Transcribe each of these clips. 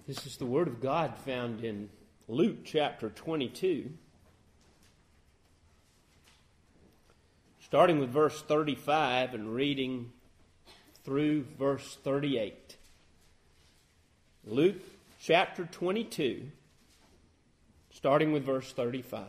This is the Word of God found in Luke chapter 22, starting with verse 35 and reading through verse 38. Luke chapter 22, starting with verse 35.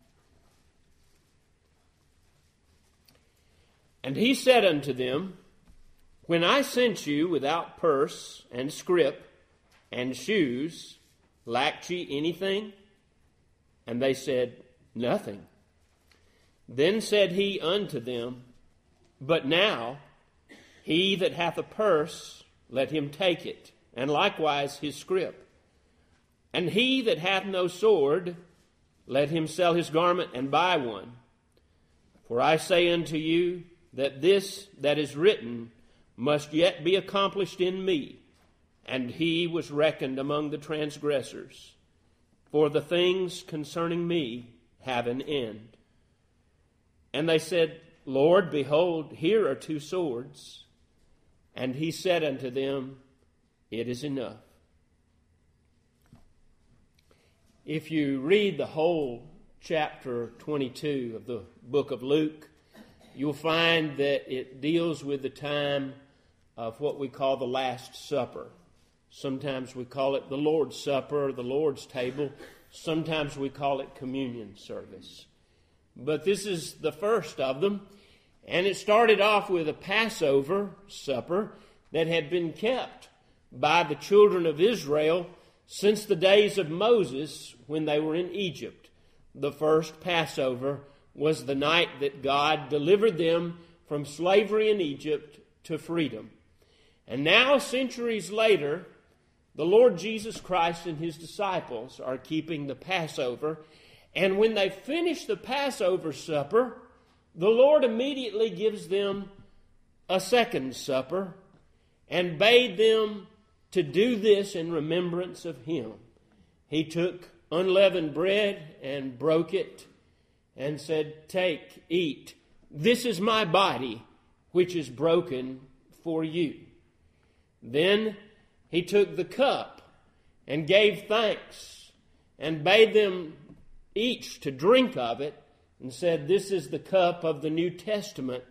And he said unto them, When I sent you without purse and scrip and shoes, lacked ye anything? And they said, Nothing. Then said he unto them, But now he that hath a purse, let him take it, and likewise his scrip. And he that hath no sword, let him sell his garment and buy one. For I say unto you, that this that is written must yet be accomplished in me. And he was reckoned among the transgressors. For the things concerning me have an end. And they said, Lord, behold, here are 2 swords. And he said unto them, It is enough. If you read the whole chapter 22 of the book of Luke, you'll find that it deals with the time of what we call the Last Supper. Sometimes we call it the Lord's Supper or the Lord's Table. Sometimes we call it communion service. But this is the first of them. And it started off with a Passover supper that had been kept by the children of Israel since the days of Moses when they were in Egypt. The first Passover was the night that God delivered them from slavery in Egypt to freedom. And now, centuries later, the Lord Jesus Christ and his disciples are keeping the Passover. And when they finish the Passover supper, the Lord immediately gives them a second supper and bade them to do this in remembrance of him. He took unleavened bread and broke it and said, Take, eat. This is my body, which is broken for you. Then he took the cup and gave thanks and bade them each to drink of it and said, This is the cup of the New Testament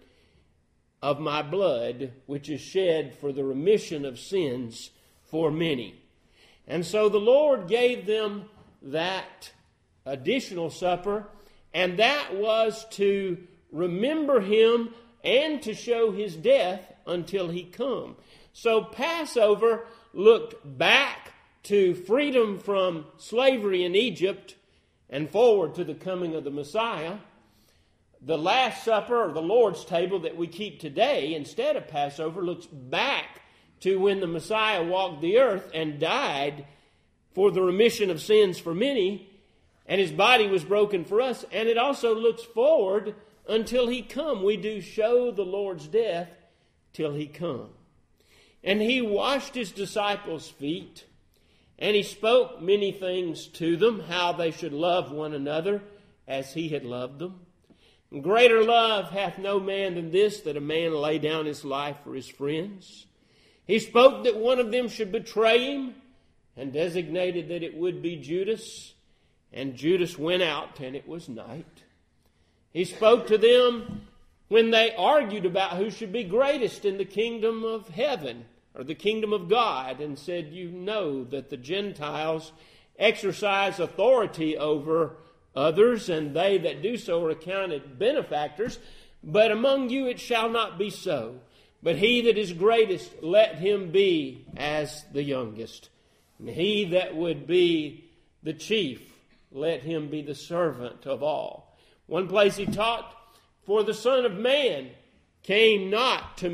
of my blood, which is shed for the remission of sins for many. And so the Lord gave them that additional supper, and that was to remember him and to show his death until he come. So Passover looked back to freedom from slavery in Egypt and forward to the coming of the Messiah. The Last Supper, or the Lord's Table that we keep today instead of Passover, looks back to when the Messiah walked the earth and died for the remission of sins for many, and his body was broken for us. And it also looks forward until he come. We do show the Lord's death till he come. And he washed his disciples' feet, and he spoke many things to them, how they should love one another as he had loved them. Greater love hath no man than this, that a man lay down his life for his friends. He spoke that one of them should betray him, and designated that it would be Judas. And Judas went out, and it was night. He spoke to them when they argued about who should be greatest in the kingdom of heaven or the kingdom of God, and said, You know that the Gentiles exercise authority over others, and they that do so are accounted benefactors. But among you it shall not be so. But he that is greatest, let him be as the youngest. And he that would be the chief, let him be the servant of all. One place he taught, For the Son of Man came not to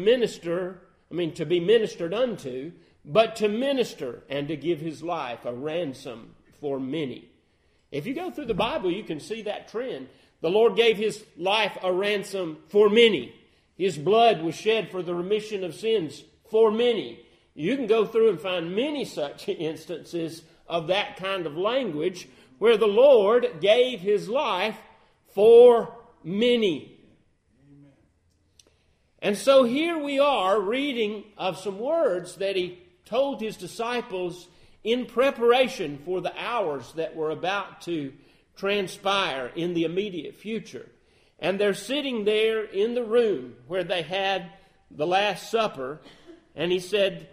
be ministered unto, but to minister and to give his life a ransom for many. If you go through the Bible, you can see that trend. The Lord gave his life a ransom for many. His blood was shed for the remission of sins for many. You can go through and find many such instances of that kind of language where the Lord gave his life for many. Amen. And so here we are reading of some words that he told his disciples in preparation for the hours that were about to transpire in the immediate future. And they're sitting there in the room where they had the Last Supper, and he said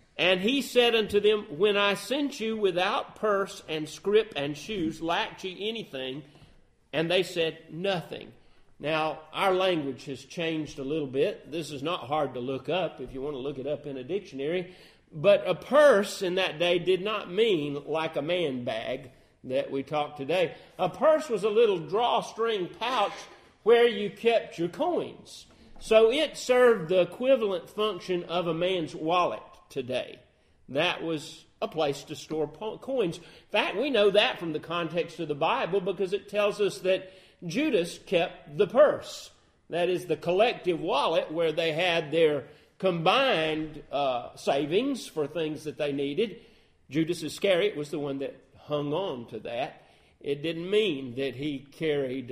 unto them, When I sent you without purse and scrip and shoes, lacked ye anything? And they said, Nothing. Now, our language has changed a little bit. This is not hard to look up if you want to look it up in a dictionary. But a purse in that day did not mean like a man bag that we talk today. A purse was a little drawstring pouch where you kept your coins. So it served the equivalent function of a man's wallet today. That was a place to store coins. In fact, we know that from the context of the Bible because it tells us that Judas kept the purse. That is the collective wallet where they had their combined savings for things that they needed. Judas Iscariot was the one that hung on to that. It didn't mean that he carried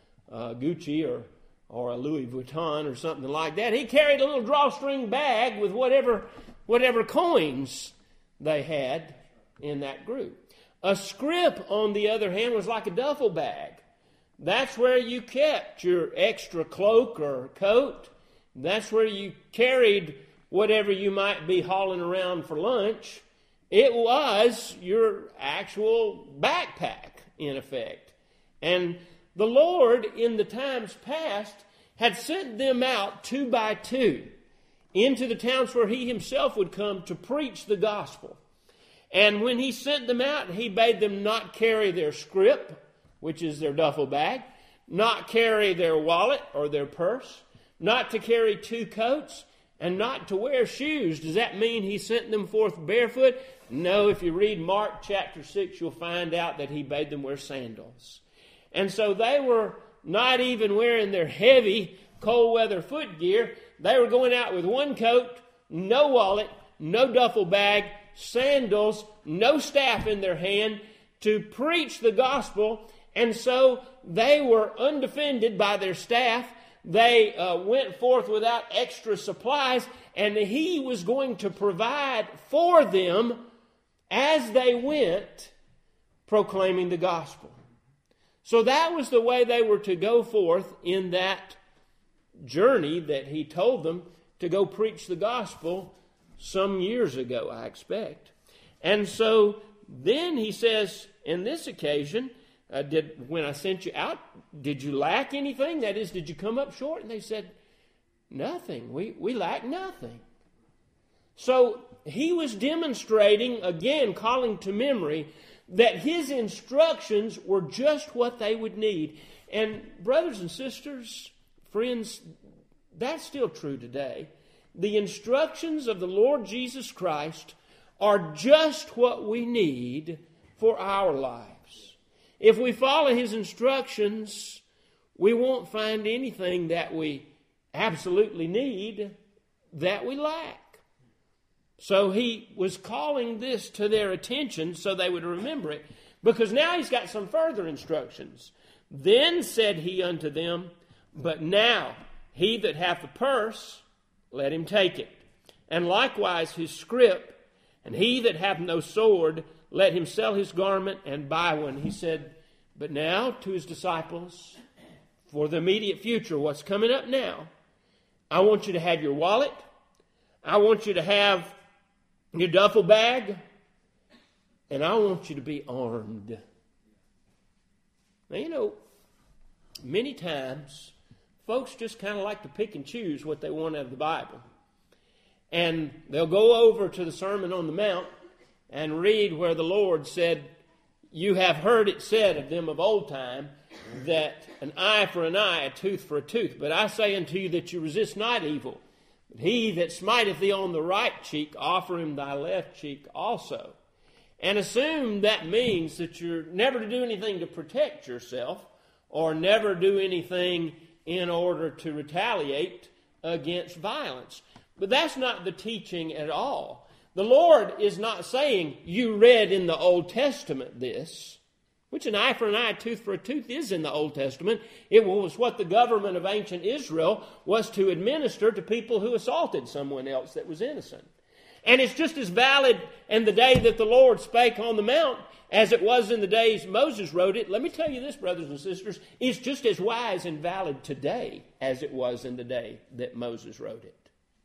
Gucci or a Louis Vuitton or something like that. He carried a little drawstring bag with whatever coins they had in that group. A scrip, on the other hand, was like a duffel bag. That's where you kept your extra cloak or coat. That's where you carried whatever you might be hauling around for lunch. It was your actual backpack, in effect. And the Lord, in the times past, had sent them out 2 by 2 into the towns where he himself would come to preach the gospel. And when he sent them out, he bade them not carry their scrip, which is their duffel bag, not carry their wallet or their purse, not to carry 2 coats, and not to wear shoes. Does that mean he sent them forth barefoot? No, if you read Mark chapter 6, you'll find out that he bade them wear sandals. And so they were not even wearing their heavy cold weather foot gear. They were going out with 1 coat, no wallet, no duffel bag, sandals, no staff in their hand to preach the gospel. And so they were undefended by their staff. They went forth without extra supplies, and he was going to provide for them as they went proclaiming the gospel. So that was the way they were to go forth in that journey that he told them to go preach the gospel some years ago, I expect. And so then he says, in this occasion, when I sent you out, did you lack anything? That is, did you come up short? And they said, nothing. We lack nothing. So he was demonstrating, again, calling to memory, that his instructions were just what they would need. And brothers and sisters, friends, that's still true today. The instructions of the Lord Jesus Christ are just what we need for our lives. If we follow his instructions, we won't find anything that we absolutely need that we lack. So he was calling this to their attention so they would remember it, because now he's got some further instructions. Then said he unto them, But now he that hath a purse, let him take it, and likewise his scrip, and he that hath no sword, let him sell his garment and buy one. He said, but now to his disciples, for the immediate future, what's coming up now, I want you to have your wallet, I want you to have your duffel bag, and I want you to be armed. Now, you know, many times folks just kind of like to pick and choose what they want out of the Bible. And they'll go over to the Sermon on the Mount and read where the Lord said, you have heard it said of them of old time, that an eye for an eye, a tooth for a tooth. But I say unto you that you resist not evil. But he that smiteth thee on the right cheek, offer him thy left cheek also. And assume that means that you're never to do anything to protect yourself, or never do anything in order to retaliate against violence. But that's not the teaching at all. The Lord is not saying, you read in the Old Testament this, which an eye for an eye, a tooth for a tooth is in the Old Testament. It was what the government of ancient Israel was to administer to people who assaulted someone else that was innocent. And it's just as valid in the day that the Lord spake on the mount as it was in the days Moses wrote it. Let me tell you this, brothers and sisters, it's just as wise and valid today as it was in the day that Moses wrote it.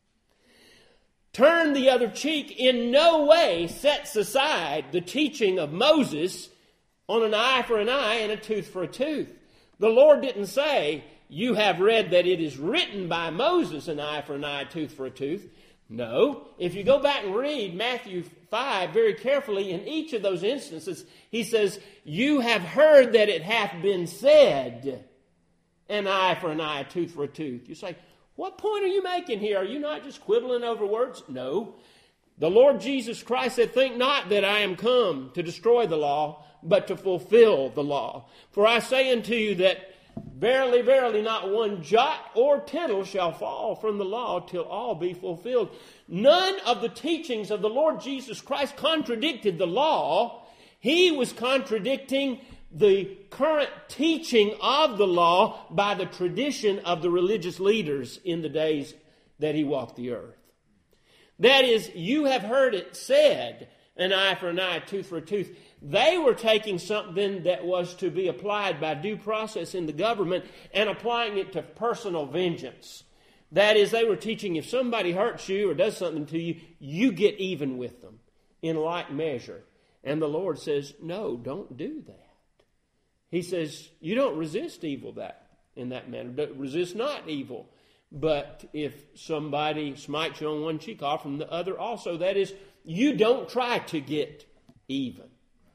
Turn the other cheek in no way sets aside the teaching of Moses on an eye for an eye and a tooth for a tooth. The Lord didn't say, you have read that it is written by Moses, an eye for an eye, a tooth for a tooth. No. If you go back and read Matthew 5 very carefully, in each of those instances, he says, you have heard that it hath been said, an eye for an eye, a tooth for a tooth. You say, what point are you making here? Are you not just quibbling over words? No. The Lord Jesus Christ said, think not that I am come to destroy the law, but to fulfill the law. For I say unto you that verily, verily, not one jot or tittle shall fall from the law till all be fulfilled. None of the teachings of the Lord Jesus Christ contradicted the law. He was contradicting the current teaching of the law by the tradition of the religious leaders in the days that he walked the earth. That is, you have heard it said, an eye for an eye, a tooth for a tooth. They were taking something that was to be applied by due process in the government and applying it to personal vengeance. That is, they were teaching if somebody hurts you or does something to you, you get even with them in like measure. And the Lord says, no, don't do that. He says, you don't resist evil in that manner. Resist not evil. But if somebody smites you on one cheek, offer them the other also. That is, you don't try to get even.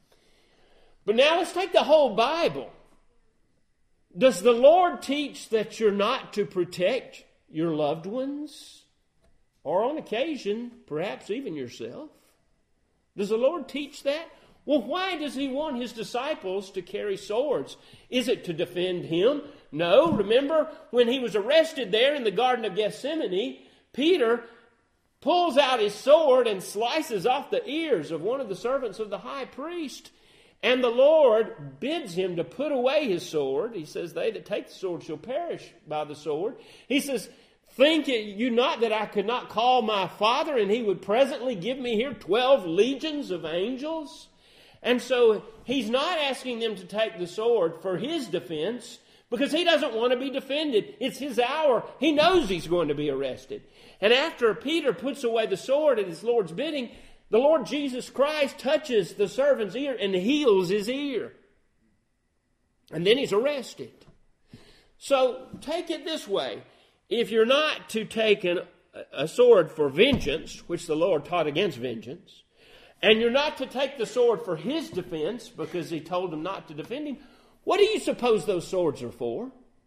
But now let's take the whole Bible. Does the Lord teach that you're not to protect your loved ones? Or on occasion, perhaps even yourself? Does the Lord teach that? Well, why does he want his disciples to carry swords? Is it to defend him? No. Remember when he was arrested there in the Garden of Gethsemane, Peter pulls out his sword and slices off the ears of one of the servants of the high priest. And the Lord bids him to put away his sword. He says, they that take the sword shall perish by the sword. He says, think you not that I could not call my Father and he would presently give me here 12 legions of angels? And so he's not asking them to take the sword for his defense because he doesn't want to be defended. It's his hour. He knows he's going to be arrested. And after Peter puts away the sword at his Lord's bidding, the Lord Jesus Christ touches the servant's ear and heals his ear. And then he's arrested. So take it this way. If you're not to take a sword for vengeance, which the Lord taught against vengeance, and you're not to take the sword for his defense because he told them not to defend him, what do you suppose those swords are for?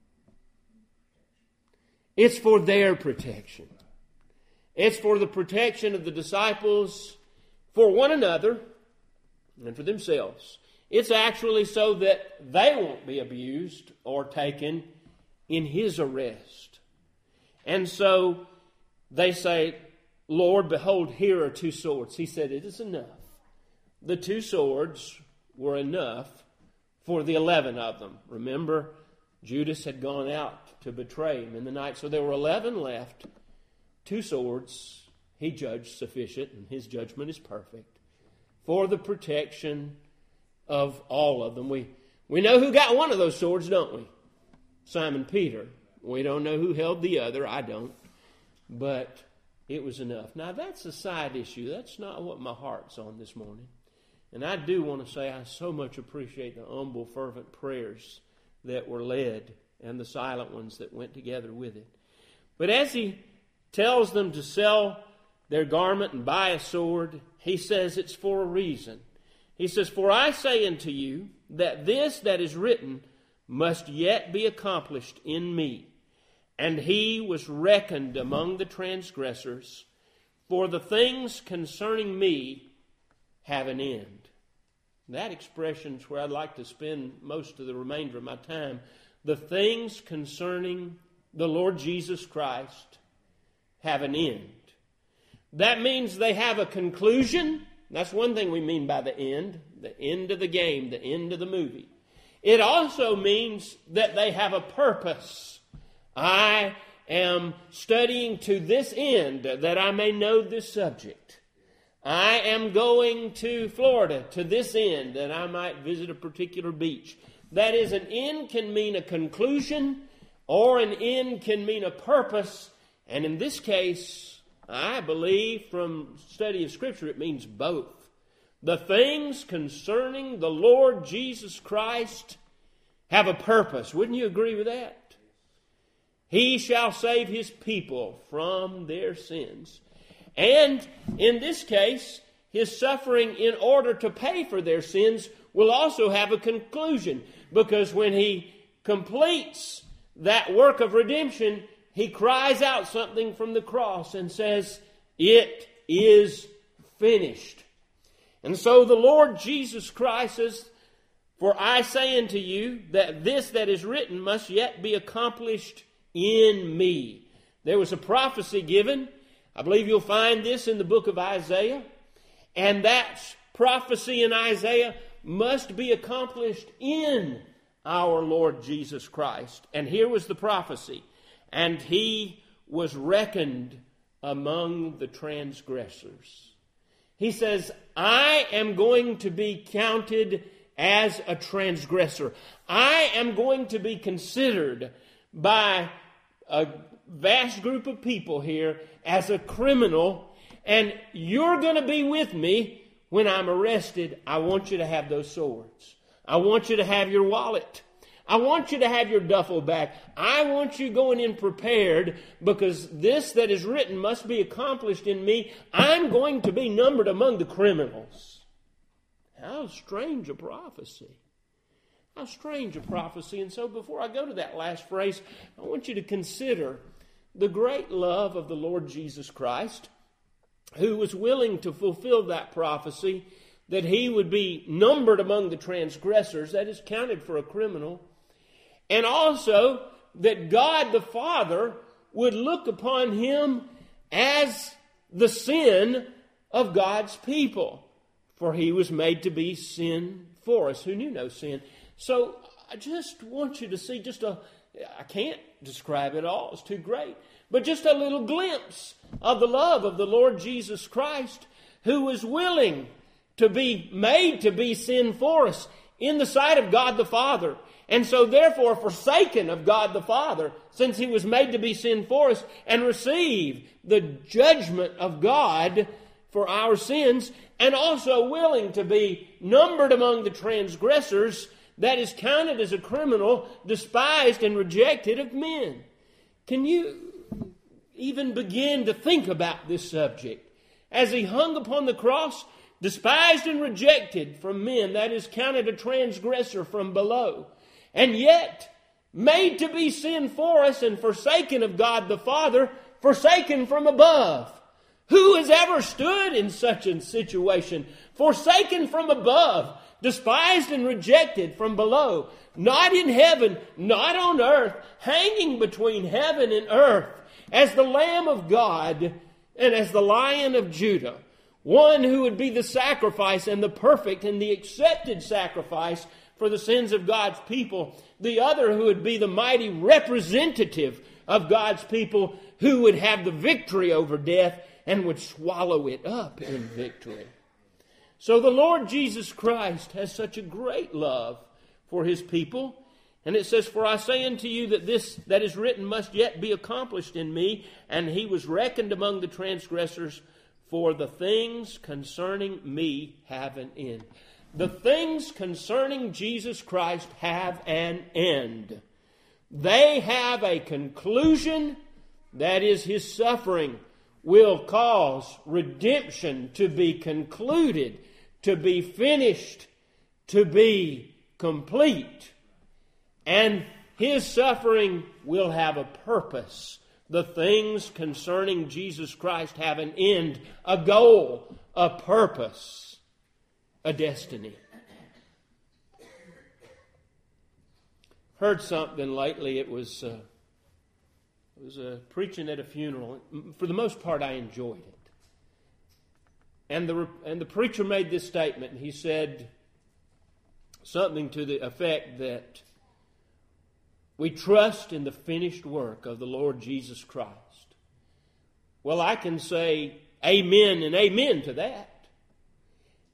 It's for their protection. It's for the protection of the disciples, for one another, and for themselves. It's actually so that they won't be abused or taken in his arrest. And so they say, Lord, behold, here are 2 swords. He said, it is enough. The 2 swords were enough for the 11 of them. Remember, Judas had gone out to betray him in the night. So there were 11 left. 2 swords, he judged sufficient, and his judgment is perfect, for the protection of all of them. We know who got one of those swords, don't we? Simon Peter. We don't know who held the other. I don't. But it was enough. Now, that's a side issue. That's not what my heart's on this morning. And I do want to say I so much appreciate the humble, fervent prayers that were led and the silent ones that went together with it. But as he tells them to sell their garment and buy a sword, he says it's for a reason. He says, for I say unto you that this that is written must yet be accomplished in me. And he was reckoned among the transgressors, for the things concerning me have an end. That expression is where I'd like to spend most of the remainder of my time. The things concerning the Lord Jesus Christ have an end. That means they have a conclusion. That's one thing we mean by the end of the game, the end of the movie. It also means that they have a purpose. I am studying to this end that I may know this subject. I am going to Florida to this end, that I might visit a particular beach. That is, an end can mean a conclusion, or an end can mean a purpose. And in this case, I believe from study of Scripture, it means both. The things concerning the Lord Jesus Christ have a purpose. Wouldn't you agree with that? He shall save His people from their sins. And in this case, His suffering in order to pay for their sins will also have a conclusion. Because when He completes that work of redemption, He cries out something from the cross and says, "It is finished." And so the Lord Jesus Christ says, "For I say unto you that this that is written must yet be accomplished in me." There was a prophecy given. I believe you'll find this in the book of Isaiah. And that prophecy in Isaiah must be accomplished in our Lord Jesus Christ. And here was the prophecy. "And He was reckoned among the transgressors." He says, I am going to be counted as a transgressor. I am going to be considered by a vast group of people here as a criminal, and you're going to be with me when I'm arrested. I want you to have those swords. I want you to have your wallet. I want you to have your duffel bag. I want you going in prepared, because this that is written must be accomplished in me. I'm going to be numbered among the criminals. How strange a prophecy. How strange a prophecy. And so before I go to that last phrase, I want you to consider the great love of the Lord Jesus Christ, who was willing to fulfill that prophecy, that He would be numbered among the transgressors, that is counted for a criminal, and also that God the Father would look upon Him as the sin of God's people. For He was made to be sin for us, who knew no sin. So I just want you to see I can't describe it all, it's too great, but just a little glimpse of the love of the Lord Jesus Christ, who was willing to be made to be sin for us in the sight of God the Father. And so therefore forsaken of God the Father, since He was made to be sin for us, and receive the judgment of God for our sins, and also willing to be numbered among the transgressors, that is counted as a criminal, despised and rejected of men. Can you even begin to think about this subject? As He hung upon the cross, despised and rejected from men, that is counted a transgressor from below, and yet made to be sin for us, and forsaken of God the Father, forsaken from above. Who has ever stood in such a situation? Forsaken from above, despised and rejected from below, not in heaven, not on earth, hanging between heaven and earth, as the Lamb of God and as the Lion of Judah. One who would be the sacrifice, and the perfect and the accepted sacrifice for the sins of God's people. The other who would be the mighty representative of God's people, who would have the victory over death and would swallow it up in victory. So the Lord Jesus Christ has such a great love for His people. And it says, "For I say unto you that this that is written must yet be accomplished in me. And He was reckoned among the transgressors, for the things concerning me have an end." The things concerning Jesus Christ have an end. They have a conclusion, that is His suffering will cause redemption to be concluded, to be finished, to be complete. And His suffering will have a purpose. The things concerning Jesus Christ have an end, a goal, a purpose, a destiny. Heard something lately. It was preaching at a funeral. For the most part, I enjoyed it. And the preacher made this statement. He said something to the effect that we trust in the finished work of the Lord Jesus Christ. Well, I can say amen and amen to that.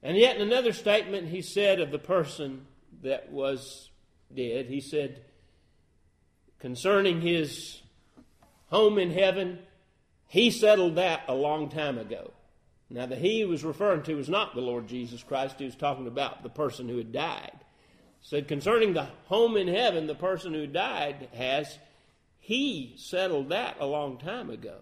And yet in another statement he said of the person that was dead, he said, concerning his home in heaven, he settled that a long time ago. Now, the he was referring to was not the Lord Jesus Christ. He was talking about the person who had died. He said, concerning the home in heaven, the person who died has, he settled that a long time ago.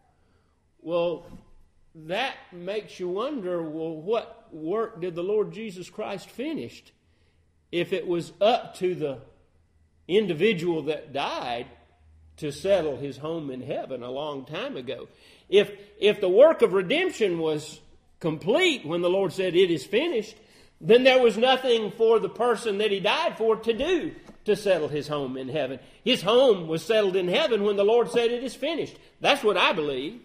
Well, that makes you wonder, well, what work did the Lord Jesus Christ finish? If it was up to the individual that died to settle his home in heaven a long time ago. If the work of redemption was complete when the Lord said it is finished, then there was nothing for the person that he died for to do to settle his home in heaven. His home was settled in heaven when the Lord said it is finished. That's what I believe.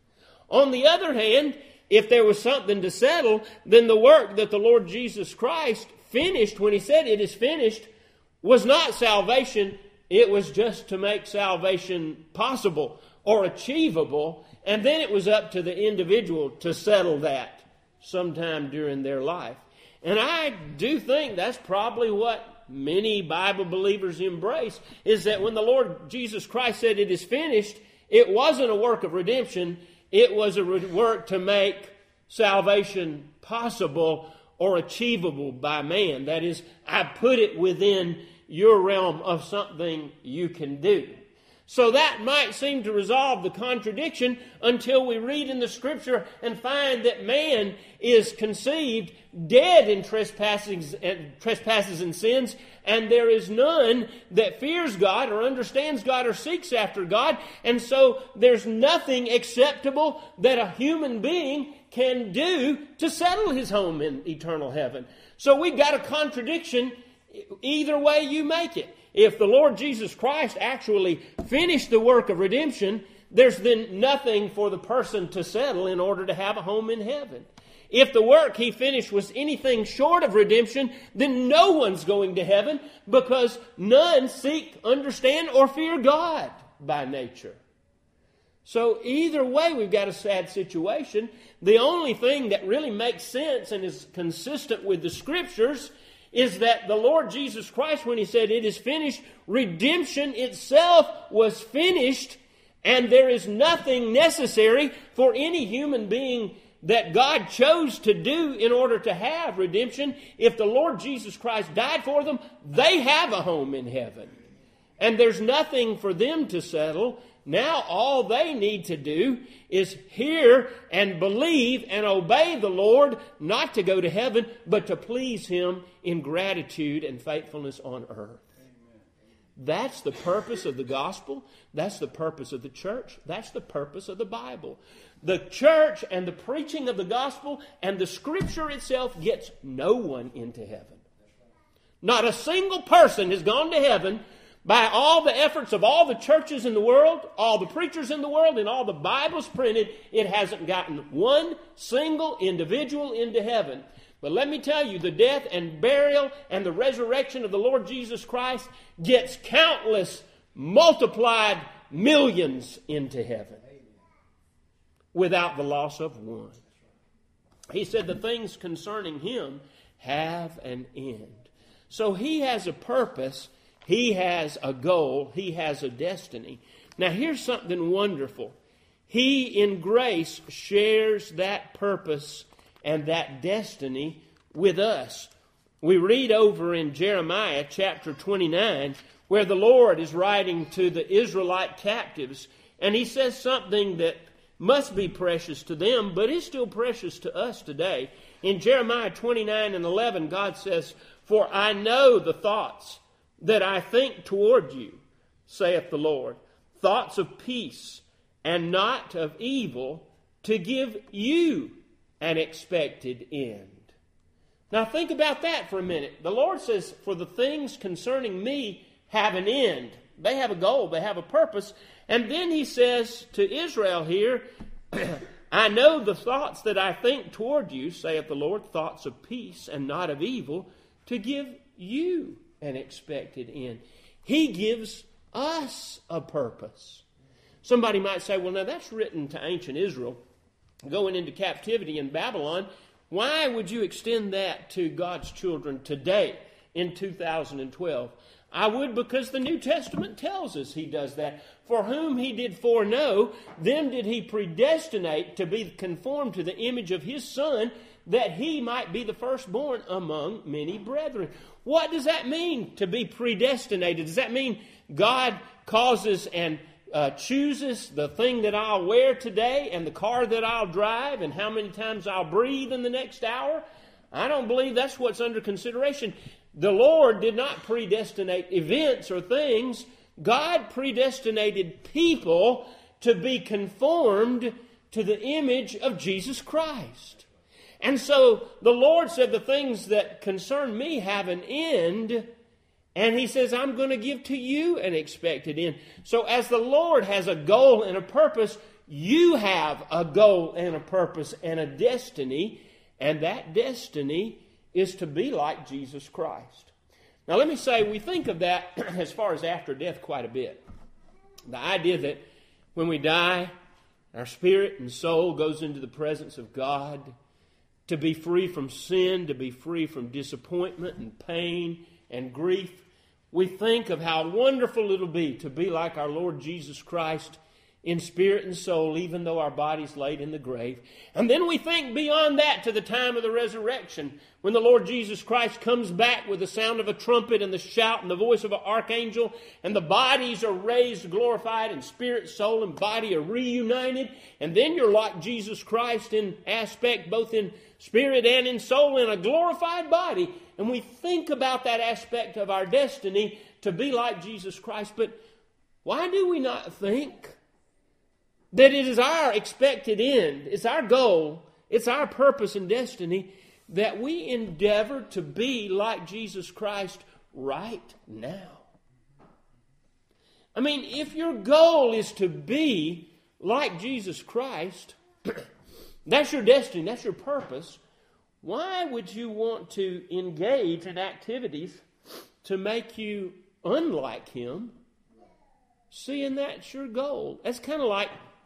On the other hand, if there was something to settle, then the work that the Lord Jesus Christ finished when he said it is finished was not salvation. It was just to make salvation possible or achievable, and then it was up to the individual to settle that sometime during their life. And I do think that's probably what many Bible believers embrace, is that when the Lord Jesus Christ said it is finished, it wasn't a work of redemption, it was a work to make salvation possible or achievable by man. That is, I put it within your realm of something you can do. So that might seem to resolve the contradiction until we read in the Scripture and find that man is conceived dead in trespasses and sins, and there is none that fears God or understands God or seeks after God, and so there's nothing acceptable that a human being can do to settle his home in eternal heaven. So we've got a contradiction either way you make it. If the Lord Jesus Christ actually finished the work of redemption, there's then nothing for the person to settle in order to have a home in heaven. If the work he finished was anything short of redemption, then no one's going to heaven, because none seek, understand, or fear God by nature. So either way, we've got a sad situation. The only thing that really makes sense and is consistent with the Scriptures is that the Lord Jesus Christ, when he said it is finished, redemption itself was finished, and there is nothing necessary for any human being that God chose to do in order to have redemption. If the Lord Jesus Christ died for them, they have a home in heaven. And there's nothing for them to settle. Now all they need to do is hear and believe and obey the Lord, not to go to heaven, but to please Him in gratitude and faithfulness on earth. That's the purpose of the gospel. That's the purpose of the church. That's the purpose of the Bible. The church and the preaching of the gospel and the Scripture itself gets no one into heaven. Not a single person has gone to heaven by all the efforts of all the churches in the world, all the preachers in the world, and all the Bibles printed. It hasn't gotten one single individual into heaven. But let me tell you, the death and burial and the resurrection of the Lord Jesus Christ gets countless, multiplied millions into heaven without the loss of one. He said the things concerning Him have an end. So He has a purpose. He has a goal. He has a destiny. Now here's something wonderful. He in grace shares that purpose and that destiny with us. We read over in Jeremiah chapter 29 where the Lord is writing to the Israelite captives, and He says something that must be precious to them, but is still precious to us today. In Jeremiah 29:11, God says, "For I know the thoughts that I think toward you, saith the Lord, thoughts of peace and not of evil, to give you an expected end." Now think about that for a minute. The Lord says, for the things concerning me have an end. They have a goal. They have a purpose. And then He says to Israel here, I know the thoughts that I think toward you, saith the Lord, thoughts of peace and not of evil, to give you an expected end. He gives us a purpose. Somebody might say, well, now that's written to ancient Israel going into captivity in Babylon. Why would you extend that to God's children today in 2012? I would, because the New Testament tells us he does that. For whom he did foreknow, them did he predestinate to be conformed to the image of his Son, that he might be the firstborn among many brethren. What does that mean, to be predestinated? Does that mean God causes and chooses the thing that I'll wear today and the car that I'll drive and how many times I'll breathe in the next hour? I don't believe that's what's under consideration. The Lord did not predestinate events or things. God predestinated people to be conformed to the image of Jesus Christ. And so the Lord said the things that concern me have an end, and he says, I'm going to give to you an expected end. So as the Lord has a goal and a purpose, you have a goal and a purpose and a destiny, and that destiny is to be like Jesus Christ. Now let me say, we think of that as far as after death quite a bit. The idea that when we die, our spirit and soul goes into the presence of God, to be free from sin, to be free from disappointment and pain and grief. We think of how wonderful it'll be to be like our Lord Jesus Christ in spirit and soul, even though our body's laid in the grave. And then we think beyond that to the time of the resurrection, when the Lord Jesus Christ comes back with the sound of a trumpet and the shout and the voice of an archangel, and the bodies are raised, glorified, and spirit, soul, and body are reunited. And then you're like Jesus Christ in aspect, both in spirit and in soul, in a glorified body. And we think about that aspect of our destiny to be like Jesus Christ. But why do we not think that it is our expected end, it's our goal, it's our purpose and destiny, that we endeavor to be like Jesus Christ right now? I mean, if your goal is to be like Jesus Christ, that's your destiny, that's your purpose, why would you want to engage in activities to make you unlike Him, seeing that's your goal? That's kind of like,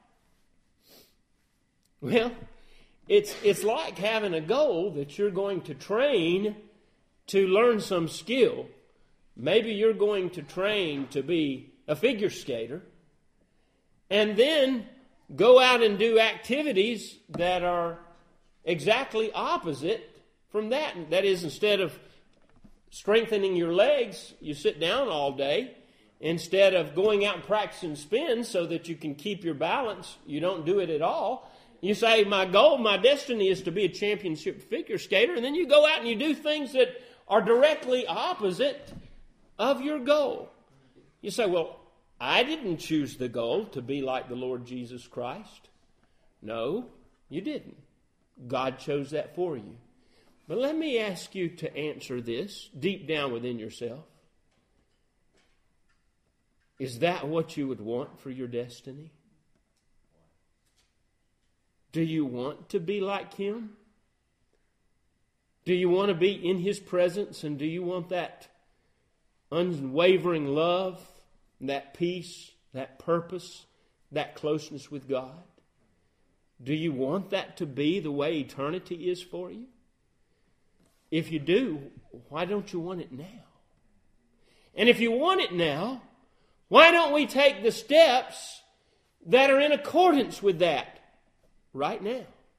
well, it's like having a goal that you're going to train to learn some skill. Maybe you're going to train to be a figure skater, and then go out and do activities that are exactly opposite from that. That is, instead of strengthening your legs, you sit down all day. Instead of going out and practicing spins so that you can keep your balance, you don't do it at all. You say, my goal, my destiny is to be a championship figure skater, and then you go out and you do things that are directly opposite of your goal. You say, well, I didn't choose the goal to be like the Lord Jesus Christ. No, you didn't. God chose that for you. But let me ask you to answer this deep down within yourself. Is that what you would want for your destiny? Do you want to be like Him? Do you want to be in His presence, and do you want that unwavering love, that peace, that purpose, that closeness with God? Do you want that to be the way eternity is for you? If you do, why don't you want it now? And if you want it now, why don't we take the steps that are in accordance with that right now?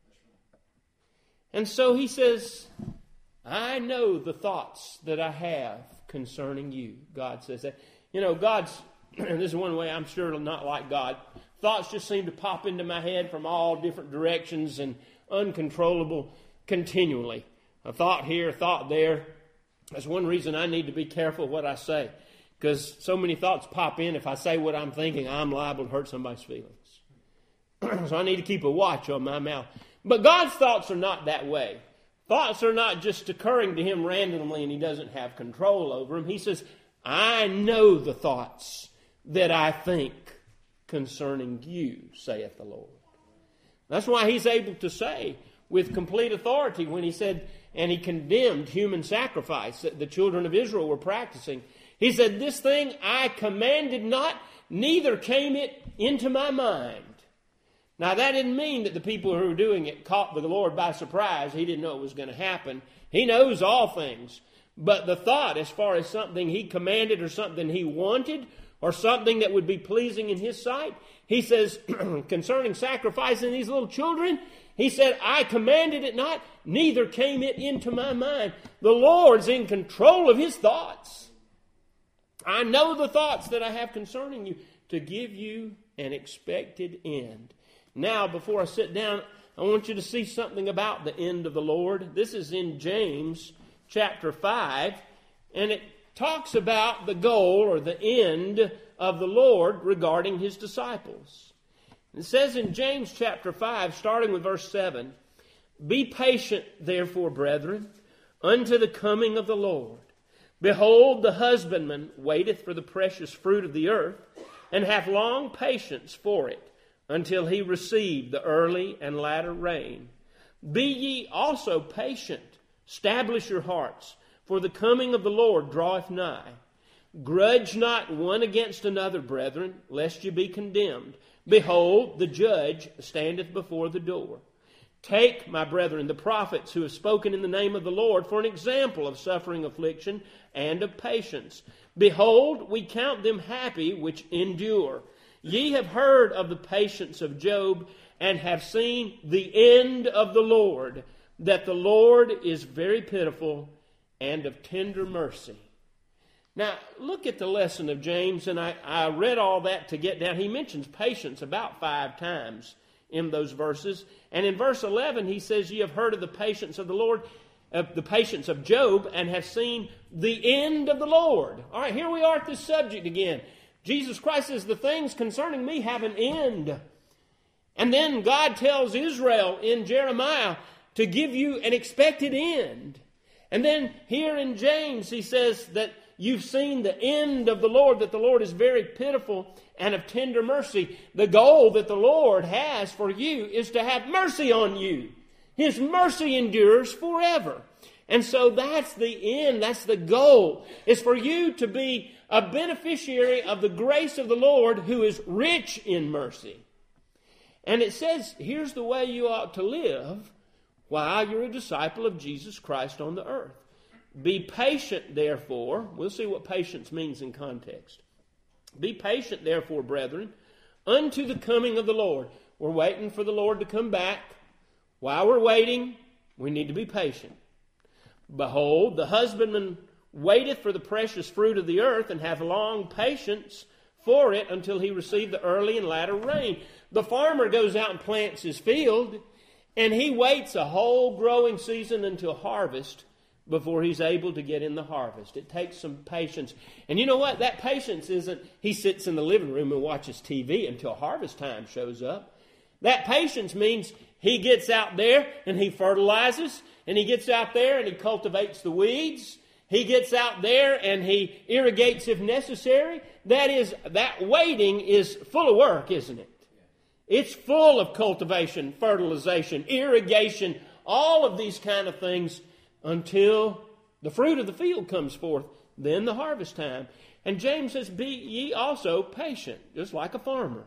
And so he says, I know the thoughts that I have concerning you. God says that. You know, God's, and this is one way I'm sure not like God, thoughts just seem to pop into my head from all different directions and uncontrollable continually. A thought here, a thought there. That's one reason I need to be careful what I say. Because so many thoughts pop in. If I say what I'm thinking, I'm liable to hurt somebody's feelings. So I need to keep a watch on my mouth. But God's thoughts are not that way. Thoughts are not just occurring to Him randomly and He doesn't have control over them. He says, I know the thoughts that I think concerning you, saith the Lord. That's why He's able to say with complete authority when He said, and He condemned human sacrifice that the children of Israel were practicing. He said, this thing I commanded not, neither came it into my mind. Now, that didn't mean that the people who were doing it caught the Lord by surprise. He didn't know it was going to happen. He knows all things. But the thought, as far as something he commanded or something he wanted or something that would be pleasing in his sight, he says, concerning sacrificing these little children, he said, I commanded it not, neither came it into my mind. The Lord's in control of his thoughts. I know the thoughts that I have concerning you, to give you an expected end. Now, before I sit down, I want you to see something about the end of the Lord. This is in James chapter 5, and it talks about the goal or the end of the Lord regarding his disciples. It says in James chapter 5, starting with verse 7, Be patient, therefore, brethren, unto the coming of the Lord. Behold, the husbandman waiteth for the precious fruit of the earth, and hath long patience for it, until he receive the early and latter rain. Be ye also patient, establish your hearts, for the coming of the Lord draweth nigh. Grudge not one against another, brethren, lest ye be condemned. Behold, the judge standeth before the door. Take, my brethren, the prophets who have spoken in the name of the Lord for an example of suffering, affliction, and of patience. Behold, we count them happy which endure. Ye have heard of the patience of Job, and have seen the end of the Lord, that the Lord is very pitiful and of tender mercy. Now, look at the lesson of James, and I read all that to get down. He mentions patience about 5 times in those verses. And in verse 11, he says, Ye have heard of the patience of the Lord, of the patience of Job, and have seen the end of the Lord. All right, here we are at this subject again. Jesus Christ says, the things concerning me have an end. And then God tells Israel in Jeremiah to give you an expected end. And then here in James, he says that you've seen the end of the Lord, that the Lord is very pitiful and of tender mercy. The goal that the Lord has for you is to have mercy on you. His mercy endures forever. And so that's the end, that's the goal, is for you to be a beneficiary of the grace of the Lord who is rich in mercy. And it says, here's the way you ought to live while you're a disciple of Jesus Christ on the earth. Be patient, therefore. We'll see what patience means in context. Be patient, therefore, brethren, unto the coming of the Lord. We're waiting for the Lord to come back. While we're waiting, we need to be patient. Behold, the husbandman waiteth for the precious fruit of the earth, and hath long patience for it until he receive the early and latter rain. The farmer goes out and plants his field, and he waits a whole growing season until harvest before he's able to get in the harvest. It takes some patience. And you know what? That patience isn't he sits in the living room and watches TV until harvest time shows up. That patience means he gets out there and he fertilizes, and he gets out there and he cultivates the weeds. He gets out there and he irrigates if necessary. That waiting is full of work, isn't it? It's full of cultivation, fertilization, irrigation, all of these kind of things until the fruit of the field comes forth, then the harvest time. And James says, be ye also patient, just like a farmer.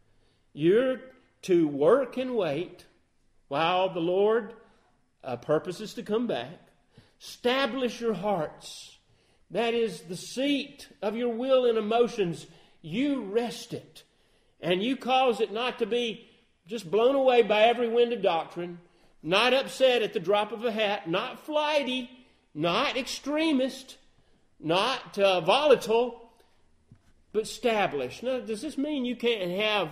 You're to work and wait while the Lord purposes to come back. Establish your hearts. That is the seat of your will and emotions. You rest it. And you cause it not to be just blown away by every wind of doctrine, not upset at the drop of a hat, not flighty, not extremist, not volatile, but established. Now, does this mean you can't have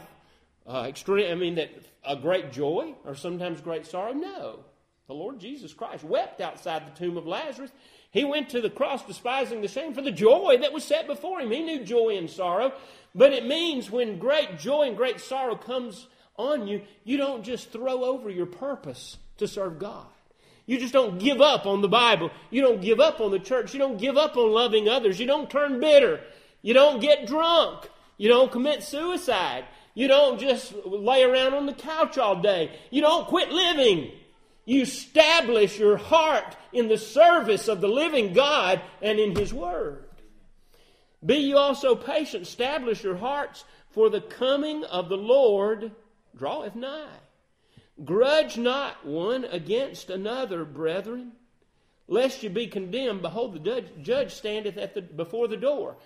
a great joy or sometimes great sorrow? No. The Lord Jesus Christ wept outside the tomb of Lazarus. He went to the cross despising the shame for the joy that was set before him. He knew joy and sorrow. But it means when great joy and great sorrow comes on you, you don't just throw over your purpose to serve God. You just don't give up on the Bible. You don't give up on the church. You don't give up on loving others. You don't turn bitter. You don't get drunk. You don't commit suicide. You don't just lay around on the couch all day. You don't quit living. You establish your heart in the service of the living God and in His Word. Be you also patient, establish your hearts, for the coming of the Lord draweth nigh. Grudge not one against another, brethren, lest you be condemned. Behold, the judge standeth before the door.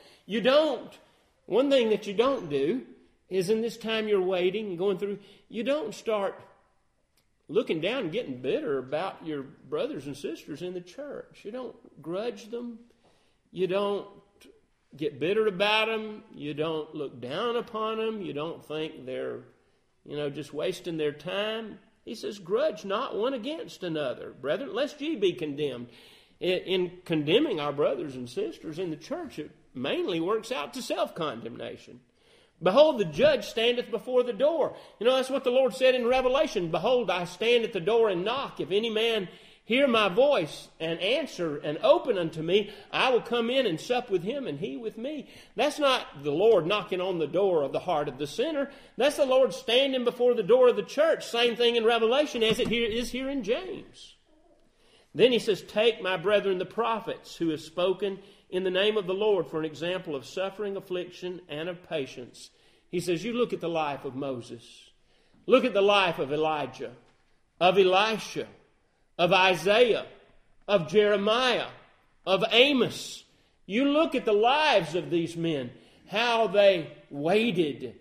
One thing that you don't do is in this time you're waiting and going through, you don't start looking down and getting bitter about your brothers and sisters in the church. You don't grudge them. You don't get bitter about them. You don't look down upon them. You don't think they're, just wasting their time. He says, grudge not one against another, brethren, lest ye be condemned. In condemning our brothers and sisters in the church, it mainly works out to self-condemnation. Behold, the judge standeth before the door. That's what the Lord said in Revelation. Behold, I stand at the door and knock. If any man hear my voice and answer and open unto me, I will come in and sup with him and he with me. That's not the Lord knocking on the door of the heart of the sinner. That's the Lord standing before the door of the church. Same thing in Revelation as it is here in James. Then he says, take my brethren the prophets who have spoken in the name of the Lord for an example of suffering, affliction, and of patience. He says, you look at the life of Moses. Look at the life of Elijah, of Elisha, of Isaiah, of Jeremiah, of Amos. You look at the lives of these men, how they waited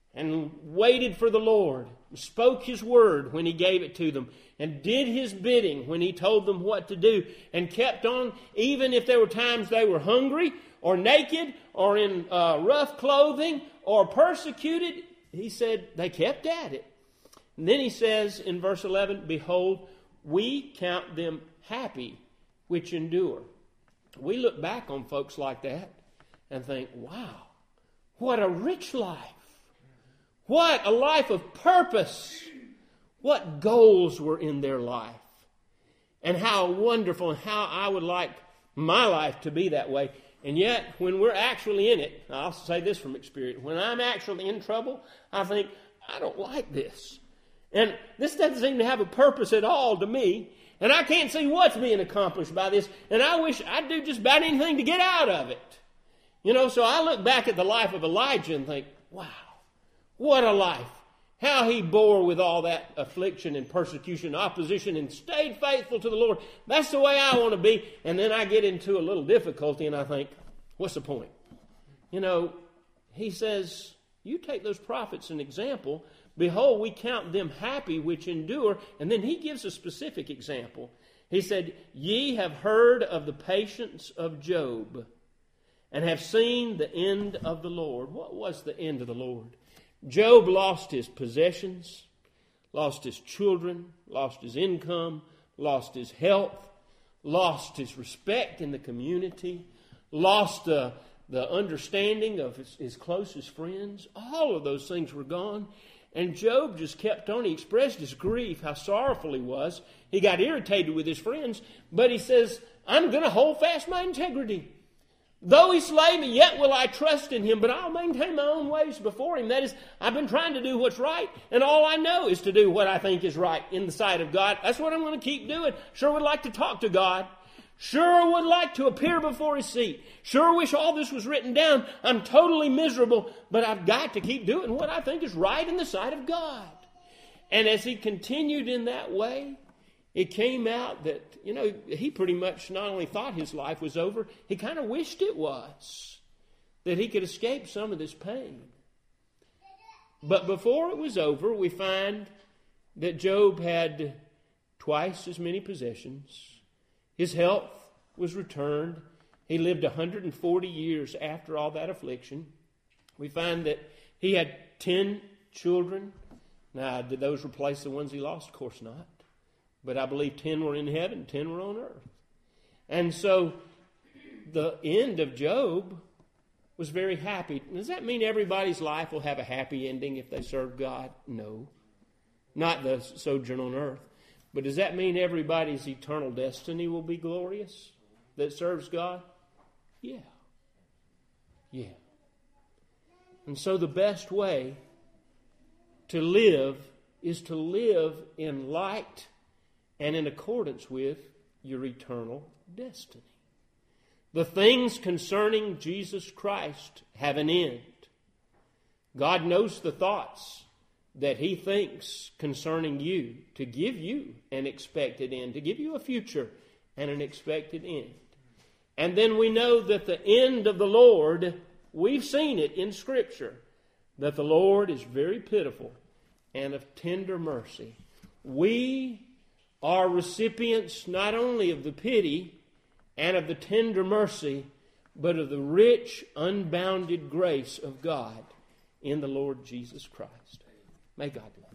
for the Lord, spoke His word when He gave it to them, and did His bidding when He told them what to do, and kept on, even if there were times they were hungry, or naked, or in rough clothing, or persecuted. He said they kept at it. And then he says in verse 11, behold, we count them happy which endure. We look back on folks like that and think, wow, what a rich life. What a life of purpose. What goals were in their life. And how wonderful, and how I would like my life to be that way. And yet, when we're actually in it, I'll say this from experience, when I'm actually in trouble, I think, I don't like this. And this doesn't seem to have a purpose at all to me. And I can't see what's being accomplished by this. And I wish I'd do just about anything to get out of it. So I look back at the life of Elijah and think, wow, what a life. How he bore with all that affliction and persecution, opposition, and stayed faithful to the Lord. That's the way I want to be. And then I get into a little difficulty and I think, what's the point? He says, you take those prophets an example. Behold, we count them happy which endure. And then he gives a specific example. He said, ye have heard of the patience of Job and have seen the end of the Lord. What was the end of the Lord? Job lost his possessions, lost his children, lost his income, lost his health, lost his respect in the community, lost the understanding of his closest friends. All of those things were gone. And Job just kept on. He expressed his grief, how sorrowful he was. He got irritated with his friends, but he says, I'm going to hold fast my integrity. Though he slay me, yet will I trust in him, but I'll maintain my own ways before him. That is, I've been trying to do what's right, and all I know is to do what I think is right in the sight of God. That's what I'm going to keep doing. Sure would like to talk to God. Sure would like to appear before His seat. Sure wish all this was written down. I'm totally miserable, but I've got to keep doing what I think is right in the sight of God. And as he continued in that way, it came out that, he pretty much not only thought his life was over, he kind of wished it was, that he could escape some of this pain. But before it was over, we find that Job had twice as many possessions. His health was returned. He lived 140 years after all that affliction. We find that he had 10 children. Now, did those replace the ones he lost? Of course not. But I believe 10 were in heaven, 10 were on earth. And so the end of Job was very happy. Does that mean everybody's life will have a happy ending if they serve God? No. Not the sojourn on earth. But does that mean everybody's eternal destiny will be glorious that serves God? Yeah. Yeah. And so the best way to live is to live in light and in accordance with your eternal destiny. The things concerning Jesus Christ have an end. God knows the thoughts that He thinks concerning you to give you an expected end, to give you a future and an expected end. And then we know that the end of the Lord, we've seen it in Scripture, that the Lord is very pitiful and of tender mercy. We are recipients not only of the pity and of the tender mercy, but of the rich, unbounded grace of God in the Lord Jesus Christ. May God bless.